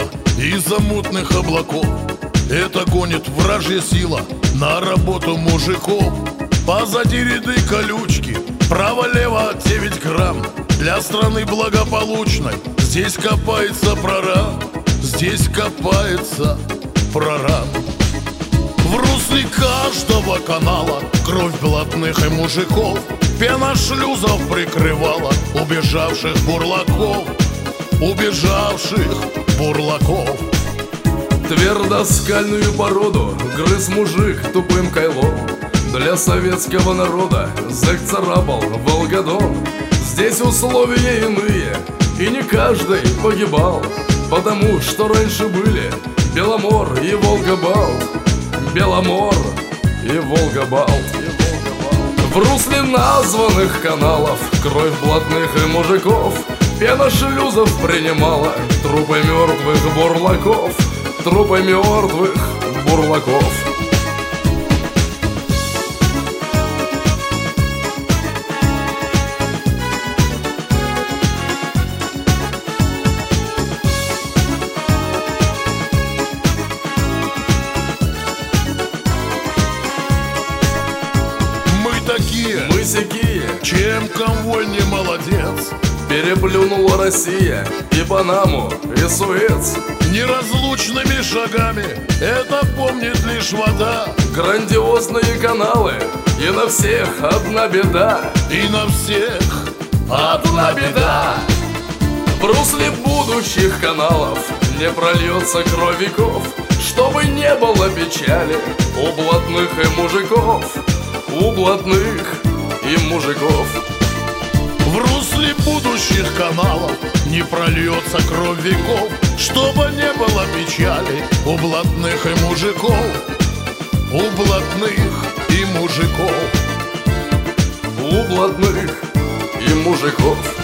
небо из-за мутных облаков. Это гонит вражья сила на работу мужиков. Позади ряды колючки, право-лево 9 грамм. Для страны благополучной здесь копается прораб. Здесь копается прораб. В русле каждого канала кровь блатных и мужиков. Пена шлюзов прикрывала убежавших бурлаков. Убежавших бурлаков. Твердоскальную породу грыз мужик тупым кайлом. Для советского народа зэк-царапал Волгодон. Здесь условия иные, и не каждый погибал, потому что раньше были Беломор и Волга-Балт. Беломор и Волга-Балт. В русле названных каналов кровь блатных и мужиков. Пена шлюзов принимала трупы мертвых бурлаков. Трупы мертвых бурлаков. Мы сякие, чем конвой не молодец. переплюнула Россия и Панаму, и Суэц. Неразлучными шагами это помнит лишь вода. Грандиозные каналы, и на всех одна беда. И на всех одна беда. В русле будущих каналов не прольется кровь веков, чтобы не было печали у блатных и мужиков. У блатных и мужиков. В русле будущих каналов не прольется кровь веков, чтобы не было печали у блатных и мужиков. У блатных и мужиков. У блатных и мужиков.